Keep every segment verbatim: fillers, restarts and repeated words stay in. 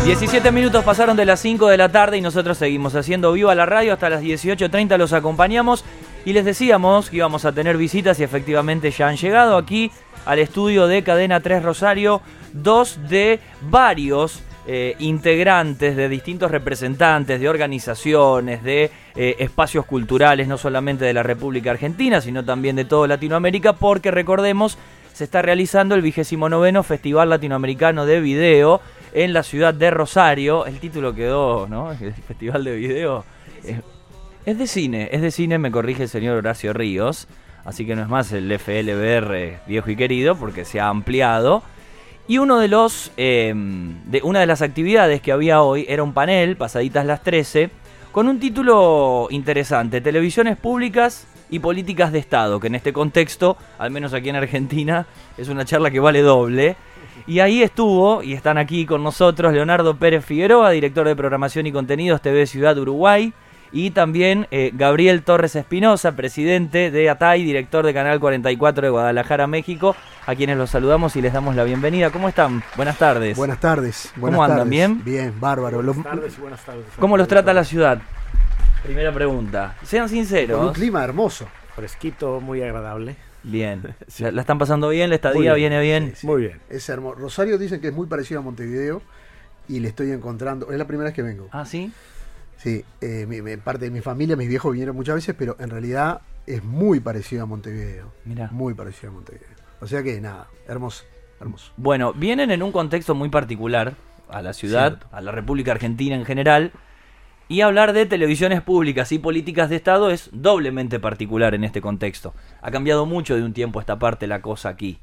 diecisiete minutos pasaron de las cinco de la tarde y nosotros seguimos haciendo Viva la Radio hasta las dieciocho treinta, los acompañamos y les decíamos que íbamos a tener visitas y efectivamente ya han llegado aquí al estudio de Cadena tres Rosario, dos de varios eh, integrantes, de distintos representantes, de organizaciones, de eh, espacios culturales, no solamente de la República Argentina, sino también de toda Latinoamérica, porque recordemos, se está realizando el vigésimo noveno Festival Latinoamericano de Video en la ciudad de Rosario. El título quedó, ¿no? El Festival de Video es, es de cine, es de cine, me corrige el señor Horacio Ríos, así que no es más el F L B R viejo y querido, porque se ha ampliado. Y uno de los, eh, de, una de las actividades que había hoy era un panel, pasaditas las trece, con un título interesante: Televisiones Públicas y Políticas de Estado, que en este contexto, al menos aquí en Argentina, es una charla que vale doble. Y ahí estuvo, y están aquí con nosotros, Leonardo Pérez Figueroa, director de Programación y Contenidos T V Ciudad Uruguay, y también eh, Gabriel Torres Espinosa, presidente de A T A I, director de Canal cuarenta y cuatro de Guadalajara, México, a quienes los saludamos y les damos la bienvenida. ¿Cómo están? Buenas tardes. Buenas tardes. Buenas ¿Cómo andan? tardes. ¿Bien? Bien, bárbaro. Buenas Lo... tardes y buenas tardes. ¿Cómo los trata la ciudad? Primera pregunta. Sean sinceros. Con un clima hermoso. Fresquito, muy agradable. Bien. ¿La, la están pasando bien? ¿La estadía bien. viene bien? Sí, sí. Muy bien. Es hermoso. Rosario dicen que es muy parecido a Montevideo y le estoy encontrando. Es la primera vez que vengo. ¿Ah, sí? Sí, eh, mi, mi- parte de mi familia, mis viejos vinieron muchas veces, pero en realidad es muy parecido a Montevideo. Mirá. Muy parecido a Montevideo. O sea que nada, hermoso, hermoso. Bueno, vienen en un contexto muy particular a la ciudad, Cierto. a la República Argentina en general, y hablar de televisiones públicas y políticas de Estado es doblemente particular en este contexto. Ha cambiado mucho de un tiempo a esta parte la cosa aquí.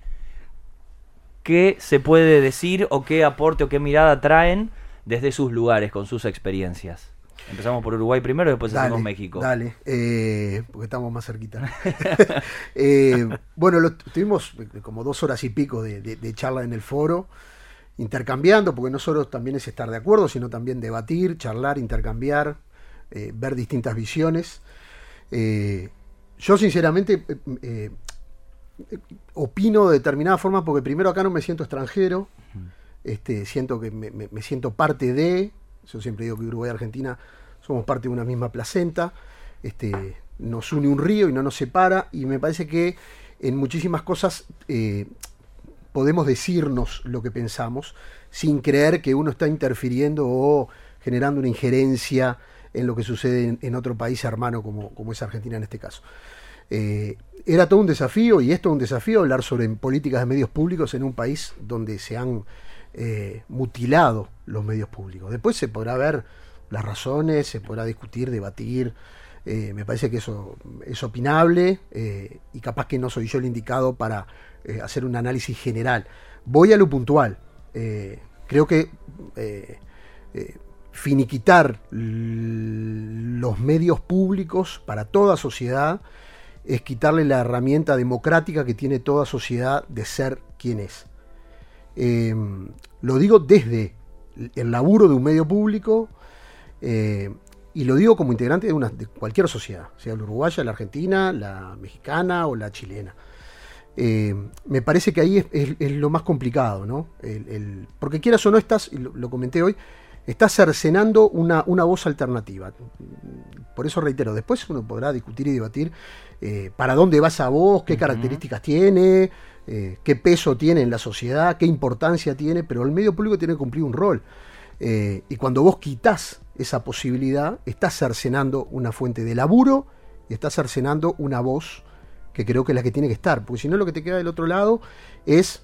¿Qué se puede decir o qué aporte o qué mirada traen desde sus lugares, con sus experiencias? Empezamos por Uruguay primero y después hacemos México. Dale, eh, porque estamos más cerquita. Eh, bueno, lo, tuvimos como dos horas y pico de, de- de charla en el foro, intercambiando, porque no solo también es estar de acuerdo, sino también debatir, charlar, intercambiar, eh, ver distintas visiones. Eh, yo sinceramente eh, eh, opino de determinada forma, porque primero acá no me siento extranjero, este, siento que me, me- me siento parte de, yo siempre digo que Uruguay y Argentina somos parte de una misma placenta, este, nos une un río y no nos separa, y me parece que en muchísimas cosas eh, podemos decirnos lo que pensamos sin creer que uno está interfiriendo o generando una injerencia en lo que sucede en, en otro país hermano como, como es Argentina en este caso. Eh, era todo un desafío, y es todo un desafío hablar sobre políticas de medios públicos en un país donde se han eh, mutilado los medios públicos. Después se podrá ver las razones, se podrá discutir, debatir. Eh, me parece que eso es opinable, eh, y capaz que no soy yo el indicado para eh, hacer un análisis general. Voy a lo puntual. Eh, creo que eh, eh, finiquitar l- los medios públicos para toda sociedad es quitarle la herramienta democrática que tiene toda sociedad de ser quien es. Eh, lo digo desde el laburo de un medio público, eh, y lo digo como integrante de, una, de cualquier sociedad, sea la uruguaya, la argentina, la mexicana o la chilena. Eh, me parece que ahí es, es- es lo más complicado, ¿no? El- el- porque quieras o no, estás, y lo, lo comenté hoy, estás cercenando una, una voz alternativa. Por eso reitero, después uno podrá discutir y debatir eh, para dónde va esa voz, qué Ujú. características tiene, eh, qué peso tiene en la sociedad, qué importancia tiene, pero el medio público tiene que cumplir un rol. Eh, y cuando vos quitas esa posibilidad, estás cercenando una fuente de laburo y estás cercenando una voz que creo que es la que tiene que estar, porque si no, lo que te queda del otro lado es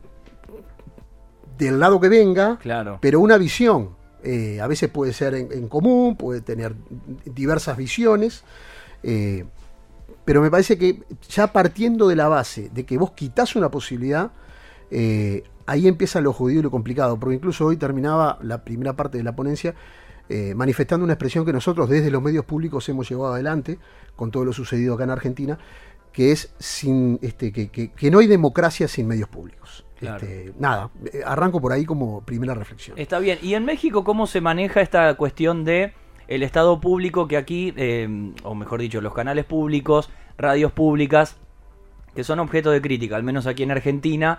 del lado que venga, Claro. pero una visión. Eh, a veces puede ser en, en común, puede tener diversas visiones, eh, pero me parece que ya partiendo de la base de que vos quitás una posibilidad, eh, ahí empieza lo jodido y lo complicado, porque incluso hoy terminaba la primera parte de la ponencia eh, manifestando una expresión que nosotros desde los medios públicos hemos llevado adelante con todo lo sucedido acá en Argentina, que es sin, este, que, que, que no hay democracia sin medios públicos. Claro. Este, nada, eh, arranco por ahí como primera reflexión. Está bien. ¿Y en México cómo se maneja esta cuestión de el Estado público, que aquí, eh, o mejor dicho, los canales públicos, radios públicas, que son objeto de crítica, al menos aquí en Argentina,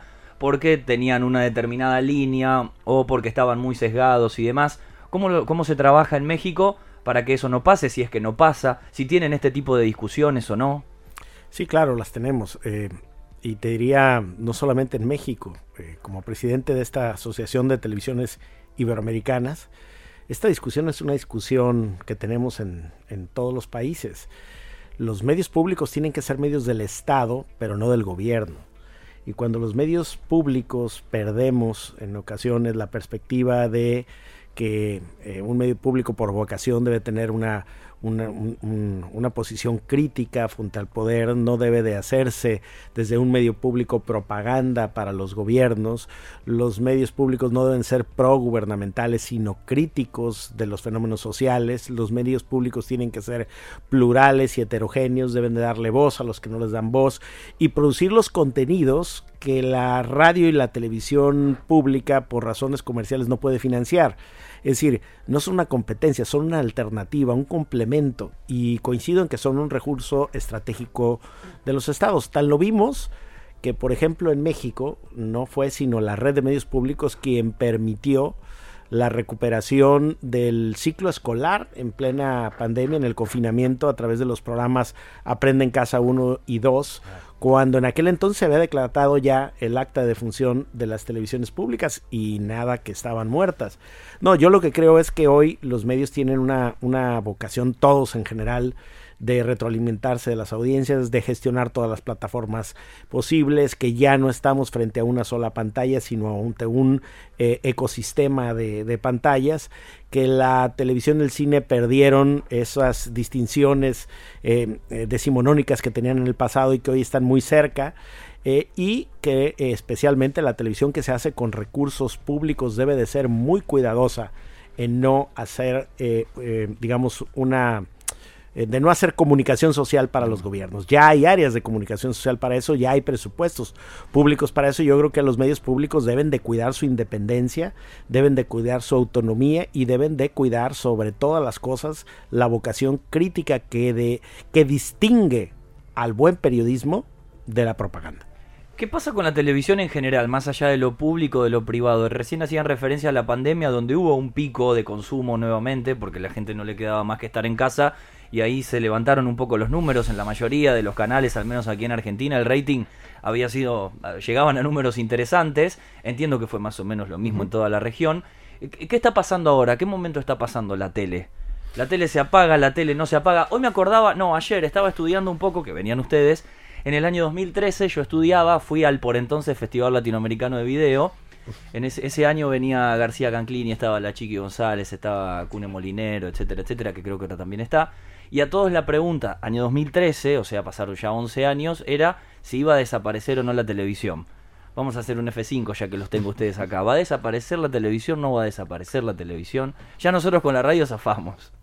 porque tenían una determinada línea o porque estaban muy sesgados y demás. ¿Cómo, lo, cómo se trabaja en México para que eso no pase, si es que no pasa? Si tienen este tipo de discusiones o no. Sí, claro, las tenemos. Eh, y te diría, no solamente en México, eh, como presidente de esta Asociación de Televisiones Iberoamericanas, esta discusión es una discusión que tenemos en, en todos los países. Los medios públicos tienen que ser medios del Estado, pero no del gobierno. Y cuando los medios públicos perdemos en ocasiones la perspectiva de que eh, un medio público por vocación debe tener una, una, un, un, una posición crítica frente al poder, no debe de hacerse desde un medio público propaganda para los gobiernos. Los medios públicos no deben ser progubernamentales, sino críticos de los fenómenos sociales. Los medios públicos tienen que ser plurales y heterogéneos, deben de darle voz a los que no les dan voz y producir los contenidos que la radio y la televisión pública por razones comerciales no puede financiar. Es decir, no son una competencia, son una alternativa, un complemento, y coincido en que son un recurso estratégico de los estados. Tal lo vimos que, por ejemplo, en México no fue sino la red de medios públicos quien permitió la recuperación del ciclo escolar en plena pandemia, en el confinamiento, a través de los programas Aprende en Casa uno y dos, cuando en aquel entonces se había declarado ya el acta de defunción de las televisiones públicas y nada que estaban muertas. No, yo lo que creo es que hoy los medios tienen una, una vocación, todos en general, de retroalimentarse de las audiencias, de gestionar todas las plataformas posibles, que ya no estamos frente a una sola pantalla, sino ante un eh, ecosistema de, de pantallas, que la televisión y el cine perdieron esas distinciones eh, eh, decimonónicas que tenían en el pasado y que hoy están muy cerca, eh, y que eh, especialmente la televisión que se hace con recursos públicos debe de ser muy cuidadosa en no hacer, eh, eh, digamos, una... de no hacer comunicación social para los gobiernos. Ya hay áreas de comunicación social para eso, ya hay presupuestos públicos para eso. Yo creo que los medios públicos deben de cuidar su independencia, deben de cuidar su autonomía y deben de cuidar sobre todas las cosas la vocación crítica que, de, que distingue al buen periodismo de la propaganda. ¿Qué pasa con la televisión en general, más allá de lo público, de lo privado? Recién hacían referencia a la pandemia, donde hubo un pico de consumo nuevamente, porque a la gente no le quedaba más que estar en casa, y ahí se levantaron un poco los números en la mayoría de los canales, al menos aquí en Argentina. El rating había sido, llegaban a números interesantes. Entiendo que fue más o menos lo mismo uh-huh. en toda la región. ¿Qué está pasando ahora? ¿Qué momento está pasando la tele? La tele se apaga, la tele no se apaga. Hoy me acordaba, no, ayer estaba estudiando un poco, que venían ustedes. En el año dos mil trece yo estudiaba, fui al por entonces Festival Latinoamericano de Video. En ese, ese año venía García Canclini, estaba la Chiqui González, estaba Cune Molinero, etcétera, etcétera, que creo que ahora también está. Y a todos la pregunta, año dos mil trece, o sea, pasaron ya once años, era si iba a desaparecer o no la televisión. Vamos a hacer un efe cinco ya que los tengo ustedes acá. ¿Va a desaparecer la televisión? ¿No va a desaparecer la televisión? Ya nosotros con la radio zafamos.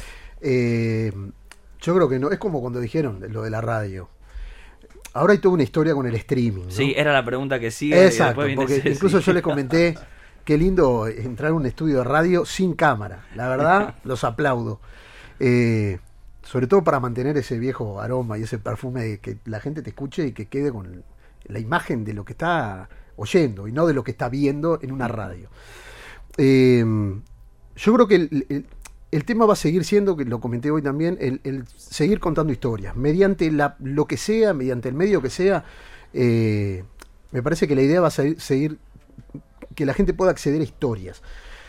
Eh, yo creo que no, es como cuando dijeron lo de la radio. Ahora hay toda una historia con el streaming, ¿no? Sí, era la pregunta que sigue. Exacto, porque ese, incluso sí. Yo les comenté, qué lindo entrar a un estudio de radio sin cámara. La verdad, los aplaudo. Eh, sobre todo para mantener ese viejo aroma y ese perfume de que la gente te escuche y que quede con la imagen de lo que está oyendo y no de lo que está viendo en una radio. Eh, yo creo que el, el, el tema va a seguir siendo, que lo comenté hoy también, el, el seguir contando historias, mediante la, lo que sea, mediante el medio que sea. Eh, me parece que la idea va a seguir, seguir que la gente pueda acceder a historias.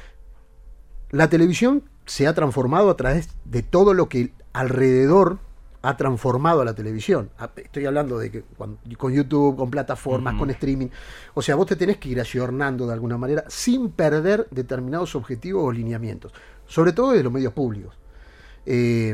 La televisión se ha transformado a través de todo lo que alrededor ha transformado a la televisión. Estoy hablando de que con, con YouTube, con plataformas, mm. con streaming. O sea, vos te tenés que ir ayornando de alguna manera sin perder determinados objetivos o lineamientos. Sobre todo de los medios públicos. Eh,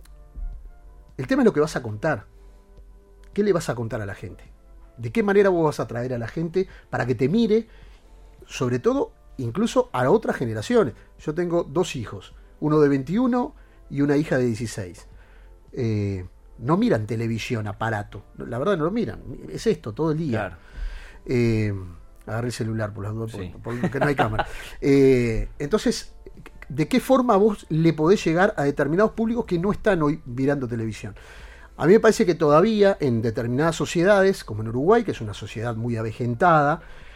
el tema es lo que vas a contar. ¿Qué le vas a contar a la gente? ¿De qué manera vos vas a atraer a la gente para que te mire? Sobre todo, incluso a otras generaciones. Yo tengo dos hijos. Uno de veintiuno y una hija de dieciséis. Eh, no miran televisión, aparato. La verdad no lo miran. Es esto, todo el día. Claro. Eh, agarré el celular por las dudas, sí. por, porque no hay cámara. Eh, entonces, ¿de qué forma vos le podés llegar a determinados públicos que no están hoy mirando televisión? A mí me parece que todavía en determinadas sociedades, como en Uruguay, que es una sociedad muy avejentada,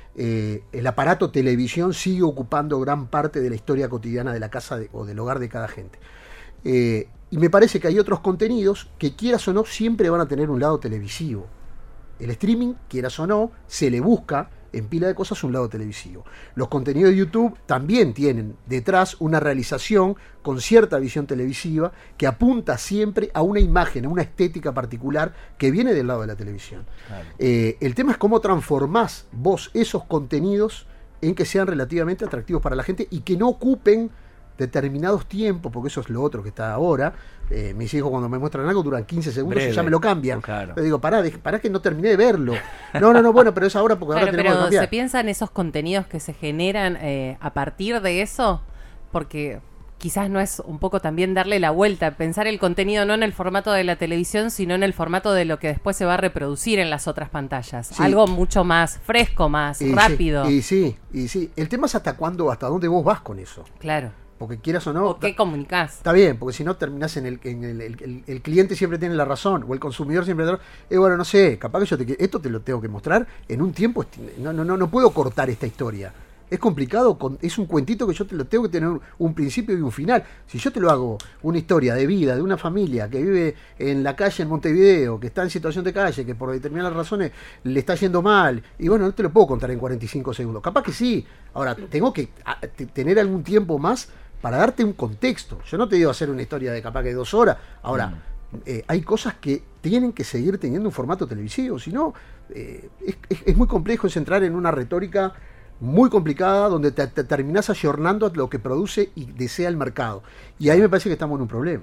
eh, el aparato televisión sigue ocupando gran parte de la historia cotidiana de la casa de, o del hogar de cada gente. Eh, y me parece que hay otros contenidos que, quieras o no, siempre van a tener un lado televisivo. El streaming, quieras o no, se le busca en pila de cosas un lado televisivo. Los contenidos de YouTube también tienen detrás una realización con cierta visión televisiva que apunta siempre a una imagen, a una estética particular que viene del lado de la televisión. Claro. Eh, el tema es cómo transformás vos esos contenidos en que sean relativamente atractivos para la gente y que no ocupen determinados tiempos, porque eso es lo otro que está ahora. Eh, mis hijos cuando me muestran algo duran quince segundos Breve. y ya me lo cambian. Claro. Le digo, pará, pará que no terminé de verlo. No, no, no, bueno, pero es ahora porque claro, ahora tenemos pero que cambiar. ¿se piensan esos contenidos que se generan eh, a partir de eso? Porque quizás no es un poco también darle la vuelta, pensar el contenido no en el formato de la televisión, sino en el formato de lo que después se va a reproducir en las otras pantallas. Sí. Algo mucho más fresco, más y rápido. Sí, y sí, y sí. El tema es hasta cuándo, hasta dónde vos vas con eso. Claro. Porque quieras o no... ¿O qué comunicás? Está bien, porque si no terminás en el... En el, el, el, el cliente siempre tiene la razón, o el consumidor siempre tiene la razón. Eh, bueno, no sé, capaz que yo te, esto te lo tengo que mostrar en un tiempo... No, no, no, no puedo cortar esta historia. Es complicado, con, es un cuentito que yo te lo tengo que tener un, un principio y un final. Si yo te lo hago una historia de vida de una familia que vive en la calle en Montevideo, que está en situación de calle, que por determinadas razones le está yendo mal, y bueno, no te lo puedo contar en cuarenta y cinco segundos. Capaz que sí. Ahora, tengo que a, t- tener algún tiempo más para darte un contexto. Yo no te digo hacer una historia de capaz que dos horas. Ahora, mm. eh, hay cosas que tienen que seguir teniendo un formato televisivo. Si no, eh, es, es, es muy complejo, es entrar en una retórica muy complicada donde te, te terminás ayornando a lo que produce y desea el mercado. Y ahí me parece que estamos en un problema.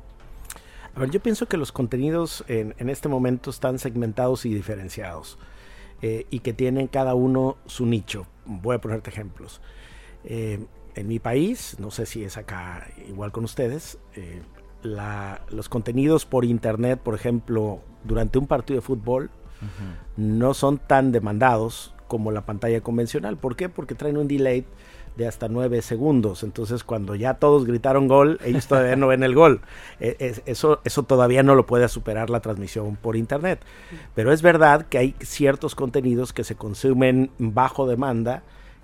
A ver, yo pienso que los contenidos en, en este momento están segmentados y diferenciados. Eh, y que tienen cada uno su nicho. Voy a ponerte ejemplos. Eh, En mi país, no sé si es acá igual con ustedes, eh, la, los contenidos por internet, por ejemplo, durante un partido de fútbol, uh-huh. no son tan demandados como la pantalla convencional. ¿Por qué? Porque traen un delay de hasta nueve segundos. Entonces, cuando ya todos gritaron gol, ellos todavía no ven el gol. Eh, es, eso, eso todavía no lo puede superar la transmisión por internet. Pero es verdad que hay ciertos contenidos que se consumen bajo demanda,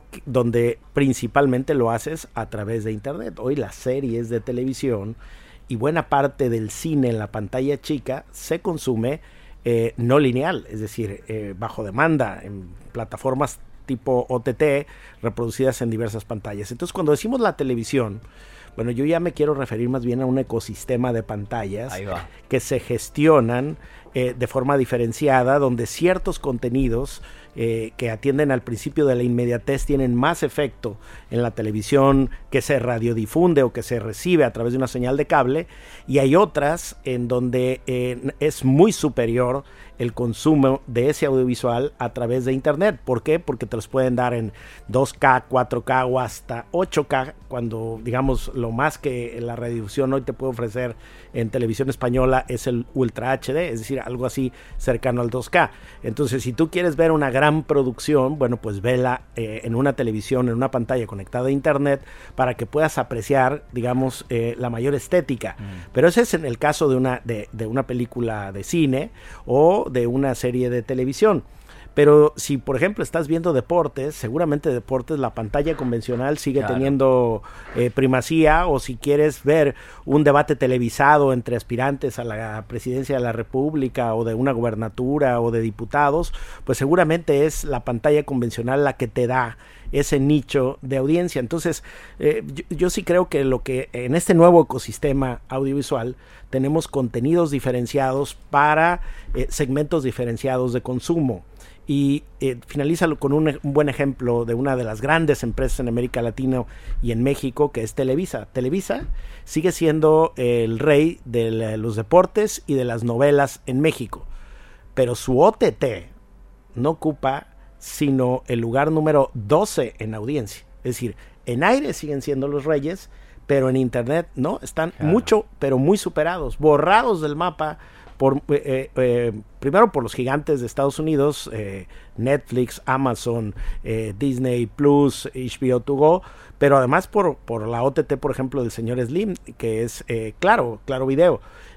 donde principalmente lo haces a través de internet. Hoy las series de televisión y buena parte del cine en la pantalla chica se consume eh, no lineal, es decir, eh, bajo demanda, en plataformas tipo O T T reproducidas en diversas pantallas. Entonces, cuando decimos la televisión, bueno, yo ya me quiero referir más bien a un ecosistema de pantallas que se gestionan eh, de forma diferenciada, donde ciertos contenidos eh, que atienden al principio de la inmediatez tienen más efecto en la televisión que se radiodifunde o que se recibe a través de una señal de cable, y hay otras en donde eh, es muy superior el consumo de ese audiovisual a través de internet. ¿Por qué? Porque te los pueden dar en dos K, cuatro K o hasta ocho K, cuando digamos lo más que la radiodifusión hoy te puede ofrecer en televisión española es el Ultra H D, es decir, algo así cercano al dos K. Entonces, si tú quieres ver una gran producción, bueno, pues vela eh, en una televisión, en una pantalla conectada a internet, para que puedas apreciar, digamos, eh, la mayor estética. Mm. Pero ese es en el caso de una, de, de una película de cine o de una serie de televisión. Pero si, por ejemplo, estás viendo deportes, seguramente deportes, la pantalla convencional sigue claro. teniendo eh, primacía, o si quieres ver un debate televisado entre aspirantes a la presidencia de la República o de una gubernatura o de diputados, pues seguramente es la pantalla convencional la que te da ese nicho de audiencia. Entonces, eh, yo, yo sí creo que lo que en este nuevo ecosistema audiovisual tenemos contenidos diferenciados para eh, segmentos diferenciados de consumo. Y eh, finalízalo con un, un buen ejemplo de una de las grandes empresas en América Latina y en México, que es Televisa. Televisa sigue siendo eh, el rey de la, los deportes y de las novelas en México, pero su O T T no ocupa sino el lugar número doce en audiencia. Es decir, en aire siguen siendo los reyes, pero en internet no, están claro. mucho, pero muy superados, borrados del mapa. Por, eh, eh, primero por los gigantes de Estados Unidos, eh, Netflix, Amazon, eh, Disney Plus, H B O to go, pero además por, por la O T T, por ejemplo, del señor Slim, que es eh, Claro, Claro Video.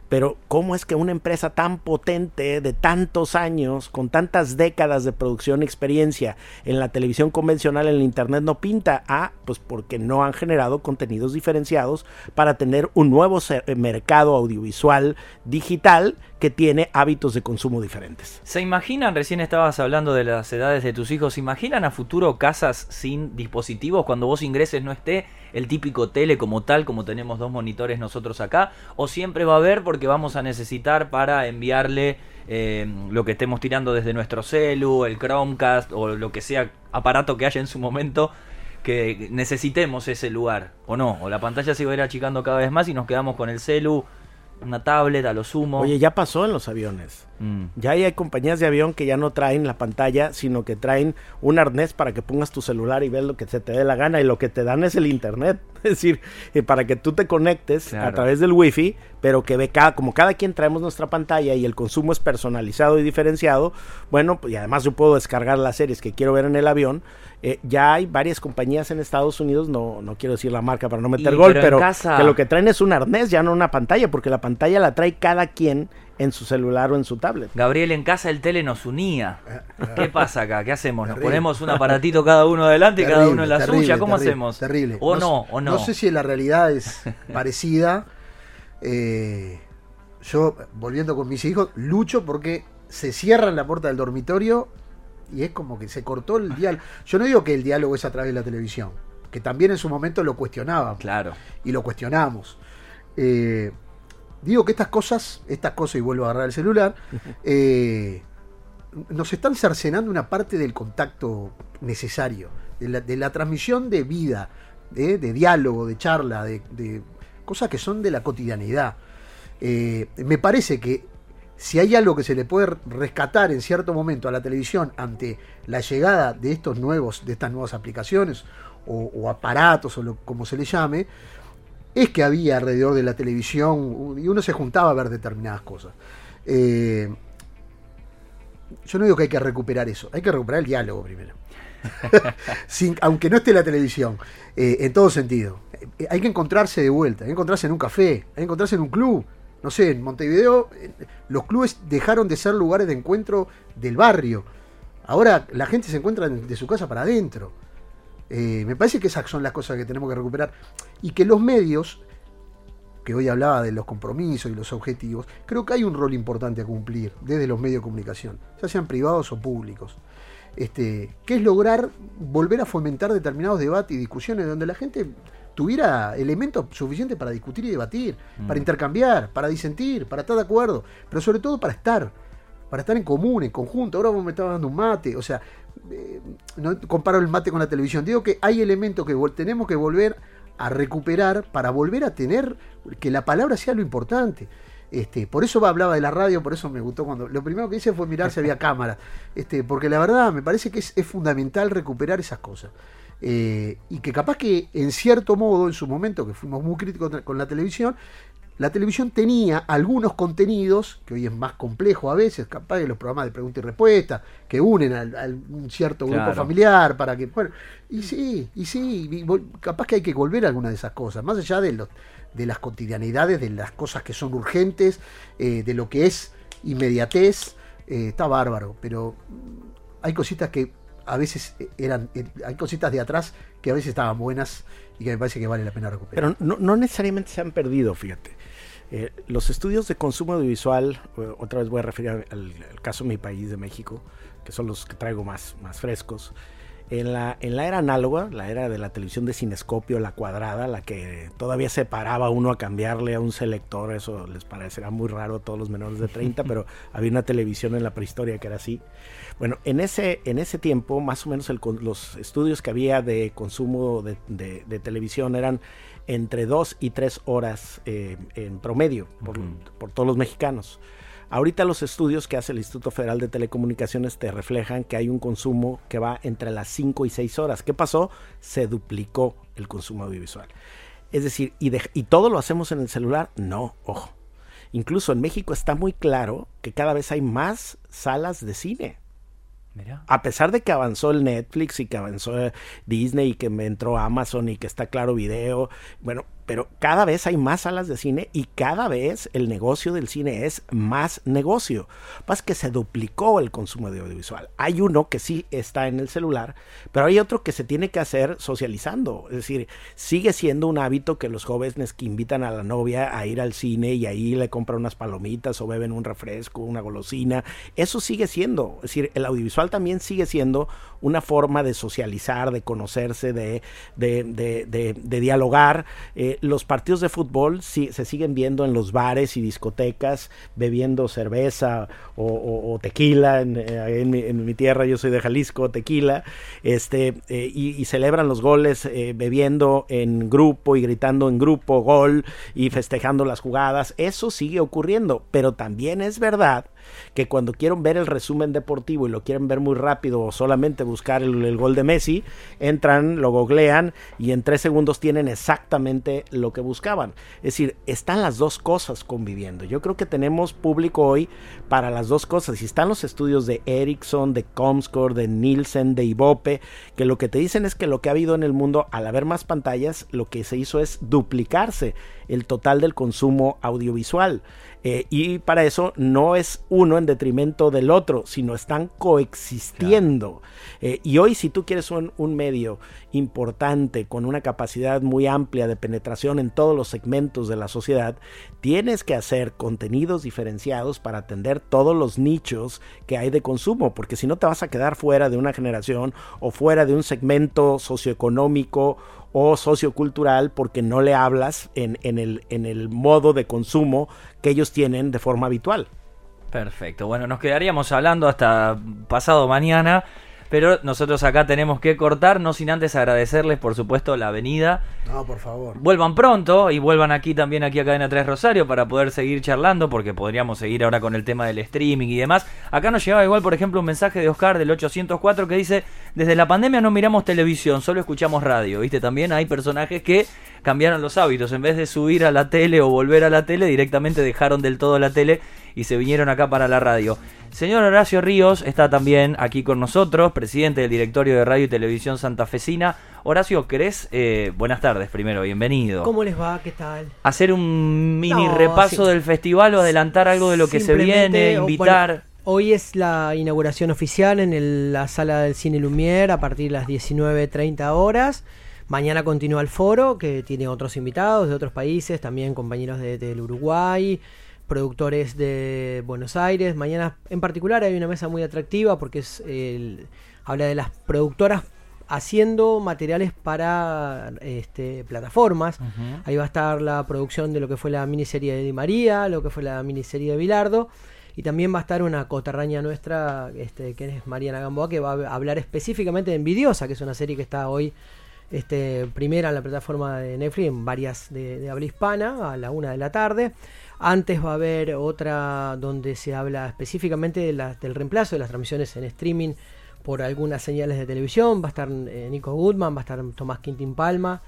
Pero ¿cómo es que una empresa tan potente, de tantos años, con tantas décadas de producción y experiencia en la televisión convencional, en el internet, no pinta? Ah, pues porque no han generado contenidos diferenciados para tener un nuevo mercado audiovisual digital que tiene hábitos de consumo diferentes. ¿Se imaginan, recién estabas hablando de las edades de tus hijos, ¿se imaginan a futuro casas sin dispositivos? Cuando vos ingreses no esté el típico tele como tal, como tenemos dos monitores nosotros acá, o siempre va a haber porque vamos a necesitar para enviarle eh, lo que estemos tirando desde nuestro celu, el Chromecast o lo que sea aparato que haya en su momento, que necesitemos ese lugar, o no, o la pantalla se va a ir achicando cada vez más y nos quedamos con el celu, una tablet a lo sumo. Oye, ya pasó en los aviones. Mm. Ya hay compañías de avión que ya no traen la pantalla, sino que traen un arnés para que pongas tu celular y ves lo que se te dé la gana, y lo que te dan es el internet. Es decir, eh, para que tú te conectes claro. a través del wifi, pero que ve cada, como cada quien traemos nuestra pantalla y el consumo es personalizado y diferenciado, bueno, pues, y además yo puedo descargar las series que quiero ver en el avión. Eh, ya hay varias compañías en Estados Unidos, no, no quiero decir la marca para no meter y, gol, pero, pero casa... que lo que traen es un arnés, ya no una pantalla, porque la pantalla la trae cada quien en su celular o en su tablet. Gabriel, en casa el tele nos unía. ¿Qué pasa acá? ¿Qué hacemos? ¿Nos terrible. ponemos un aparatito cada uno adelante y terrible, cada uno en la terrible, suya? ¿Cómo terrible, hacemos? Terrible. ¿O no, no? ¿O no? No sé si la realidad es parecida. Eh, yo, volviendo con mis hijos, lucho porque se cierran la puerta del dormitorio y es como que se cortó el diálogo. Yo no digo que el diálogo es a través de la televisión, que también en su momento lo cuestionábamos. Claro. Y lo cuestionamos. Eh, digo que estas cosas, estas cosas, y vuelvo a agarrar el celular, eh, nos están cercenando una parte del contacto necesario, de la, de la transmisión de vida, de, de diálogo, de charla, de, de cosas que son de la cotidianidad. Eh, me parece que si hay algo que se le puede rescatar en cierto momento a la televisión ante la llegada de estos nuevos, de estas nuevas aplicaciones o, o aparatos o lo, como se le llame, es que había alrededor de la televisión y uno se juntaba a ver determinadas cosas. Eh, yo no digo que hay que recuperar eso, hay que recuperar el diálogo primero. Sin, aunque no esté la televisión, eh, en todo sentido. Eh, hay que encontrarse de vuelta, hay que encontrarse en un café, hay que encontrarse en un club. No sé, en Montevideo eh, los clubes dejaron de ser lugares de encuentro del barrio. Ahora la gente se encuentra de su casa para adentro. Eh, me parece que esas son las cosas que tenemos que recuperar. Y que los medios, que hoy hablaba de los compromisos y los objetivos, creo que hay un rol importante a cumplir desde los medios de comunicación, ya sean privados o públicos. Este, que es lograr volver a fomentar determinados debates y discusiones donde la gente tuviera elementos suficientes para discutir y debatir, mm. para intercambiar, para disentir, para estar de acuerdo, pero sobre todo para estar, para estar en común, en conjunto. Ahora vos me estabas dando un mate, o sea, eh, no comparo el mate con la televisión, digo que hay elementos que vol- tenemos que volver a recuperar para volver a tener, que la palabra sea lo importante. Este, por eso hablaba de la radio, por eso me gustó cuando lo primero que hice fue mirar si había cámaras, este, porque la verdad me parece que es, es fundamental recuperar esas cosas. Eh, y que capaz que en cierto modo, en su momento que fuimos muy críticos con la televisión, la televisión tenía algunos contenidos, que hoy es más complejo a veces, capaz de los programas de pregunta y respuesta, que unen a, a un cierto grupo claro. familiar, para que, bueno, y sí, y sí, y vol- capaz que hay que volver a alguna de esas cosas, más allá de los de las cotidianidades, de las cosas que son urgentes, eh, de lo que es inmediatez, eh, está bárbaro, pero hay cositas que a veces eran, hay cositas de atrás que a veces estaban buenas y que me parece que vale la pena recuperar. Pero no, no necesariamente se han perdido, fíjate. Eh, los estudios de consumo audiovisual, eh, otra vez voy a referir al, al caso de mi país, de México, que son los que traigo más, más frescos. En la, en la era análoga, la era de la televisión de cinescopio, la cuadrada, la que todavía se paraba uno a cambiarle a un selector, eso les parecerá muy raro a todos los menores de treinta, pero había una televisión en la prehistoria que era así. Bueno, en ese, en ese tiempo, más o menos el, los estudios que había de consumo de, de, de televisión eran entre dos y tres horas eh, en promedio por, uh-huh. por todos los mexicanos. Ahorita los estudios que hace el Instituto Federal de Telecomunicaciones te reflejan que hay un consumo que va entre las cinco y seis horas. ¿Qué pasó? Se duplicó el consumo audiovisual. Es decir, ¿y, de, ¿y todo lo hacemos en el celular? No, ojo. Incluso en México está muy claro que cada vez hay más salas de cine. Mira. A pesar de que avanzó el Netflix y que avanzó Disney y que me entró Amazon y que está Claro Video, bueno, pero cada vez hay más salas de cine y cada vez el negocio del cine es más negocio. Lo que pasa es que se duplicó el consumo de audiovisual. Hay uno que sí está en el celular, pero hay otro que se tiene que hacer socializando. Es decir, sigue siendo un hábito que los jóvenes que invitan a la novia a ir al cine y ahí le compran unas palomitas o beben un refresco, una golosina. Eso sigue siendo. Es decir, el audiovisual también sigue siendo una forma de socializar, de conocerse, de, de, de, de, de dialogar. Eh, los partidos de fútbol sí, se siguen viendo en los bares y discotecas, bebiendo cerveza o, o, o tequila. En, en, mi, en mi tierra, yo soy de Jalisco, tequila, este, eh, y, y celebran los goles eh, bebiendo en grupo y gritando en grupo gol y festejando las jugadas. Eso sigue ocurriendo, pero también es verdad que cuando quieren ver el resumen deportivo y lo quieren ver muy rápido o solamente buscar el, el gol de Messi, entran, lo googlean y en tres segundos tienen exactamente lo que buscaban. Es decir, están las dos cosas conviviendo. Yo creo que tenemos público hoy para las dos cosas. Y están los estudios de Ericsson, de Comscore, de Nielsen, de Ibope, que lo que te dicen es que lo que ha habido en el mundo, al haber más pantallas, lo que se hizo es duplicarse el total del consumo audiovisual. Eh, y para eso no es uno en detrimento del otro, sino están coexistiendo. Claro. Eh, y hoy, si tú quieres un, un medio importante, con una capacidad muy amplia de penetración en todos los segmentos de la sociedad, tienes que hacer contenidos diferenciados para atender todos los nichos que hay de consumo, porque si no te vas a quedar fuera de una generación o fuera de un segmento socioeconómico o sociocultural porque no le hablas en, en, el, en el modo de consumo que ellos tienen de forma habitual. Perfecto, bueno, nos quedaríamos hablando hasta pasado mañana, pero nosotros acá tenemos que cortar, no sin antes agradecerles, por supuesto, la venida. No, por favor. Vuelvan pronto y vuelvan aquí también, aquí a Cadena tres Rosario, para poder seguir charlando, porque podríamos seguir ahora con el tema del streaming y demás. Acá nos llegaba igual, por ejemplo, un mensaje de Oscar del ochocientos cuatro que dice: desde la pandemia no miramos televisión, solo escuchamos radio. ¿Viste? También hay personajes que cambiaron los hábitos. En vez de subir a la tele o volver a la tele, directamente dejaron del todo la tele y se vinieron acá para la radio. Señor Horacio Ríos está también aquí con nosotros, presidente del Directorio de Radio y Televisión Santafesina. Horacio, ¿querés? Eh, buenas tardes primero, bienvenido. ¿Cómo les va? ¿Qué tal? Hacer un mini No, repaso sí, del festival o adelantar algo de lo que se viene, invitar... Bueno, hoy es la inauguración oficial en el, la sala del Cine Lumière a partir de las diecinueve treinta horas. Mañana continúa el foro, que tiene otros invitados de otros países, también compañeros de, del Uruguay, productores de Buenos Aires. Mañana en particular hay una mesa muy atractiva porque es el, habla de las productoras haciendo materiales para este, plataformas. Uh-huh. Ahí va a estar la producción de lo que fue la miniserie de Di María, lo que fue la miniserie de Bilardo, y también va a estar una coterránea nuestra, este, que es Mariana Gamboa, que va a hablar específicamente de Envidiosa, que es una serie que está hoy este, primera en la plataforma de Netflix, en varias de, de habla hispana, a la una de la tarde. Antes va a haber otra donde se habla específicamente de la, del reemplazo de las transmisiones en streaming por algunas señales de televisión. Va a estar eh, Nico Goodman, va a estar Tomás Quintín Palma,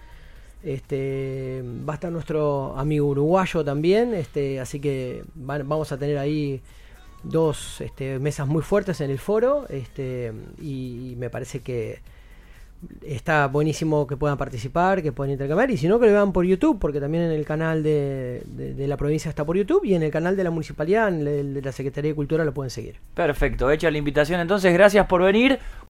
este, va a estar nuestro amigo uruguayo también, este, así que va, vamos a tener ahí dos este, mesas muy fuertes en el foro, este, y, y me parece que está buenísimo que puedan participar, que puedan intercambiar, y si no, que lo vean por YouTube, porque también en el canal de, de, de la provincia está por YouTube, y en el canal de la municipalidad, en el de la Secretaría de Cultura, lo pueden seguir. Perfecto, hecha la invitación entonces, gracias por venir.